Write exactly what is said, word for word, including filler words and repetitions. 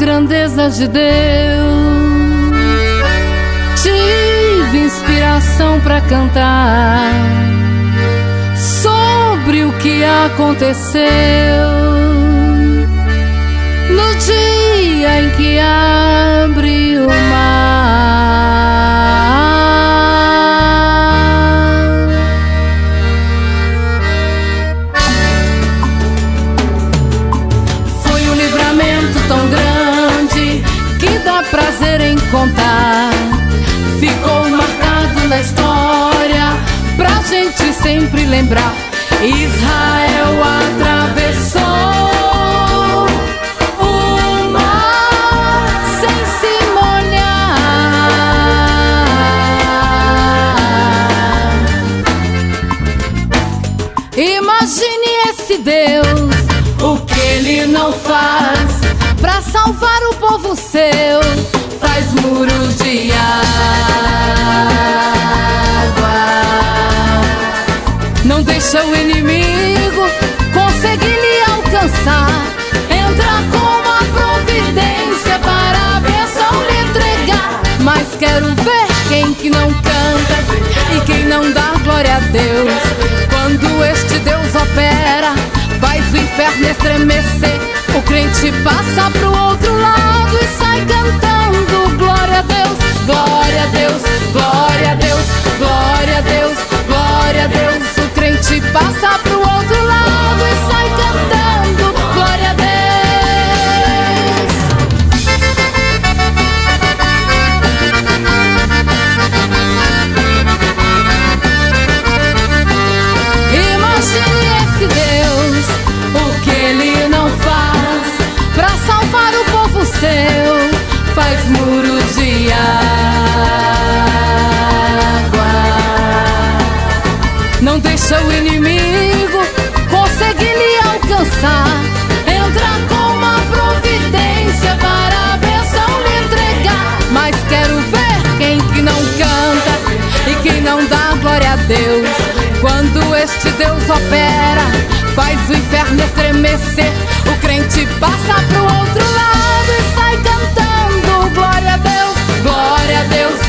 grandeza de Deus. Tive inspiração para cantar sobre o que aconteceu no dia em que abre o mar. Foi um livramento tão grande que dá prazer em contar. Ficou marcado na história pra gente sempre lembrar. Israel atravessou o mar sem se molhar. Imagine esse Deus, o que Ele não faz pra salvar o povo seu. Faz muros de água, não deixa o inimigo conseguir lhe alcançar. Entra com uma providência para a bênção lhe entregar. Mas quero ver quem que não canta e quem não dá glória a Deus. Quando este Deus opera, faz o inferno estremecer. O crente passa pro outro lado e sai cantando glória a Deus, glória a Deus, glória a Deus, glória a Deus, glória a Deus. O crente passa pro outro lado e sai cantando glória a Deus. Imagine esse Deus, o que Ele não faz pra salvar o povo seu. Faz muros de água, não deixa o inimigo conseguir lhe alcançar. Entra com uma providência para a bênção lhe entregar. Mas quero ver quem que não canta e quem não dá glória a Deus. Quando este Deus opera, faz o inferno estremecer. O crente passa pro outro lado e sai cantando glória a Deus, glória a Deus,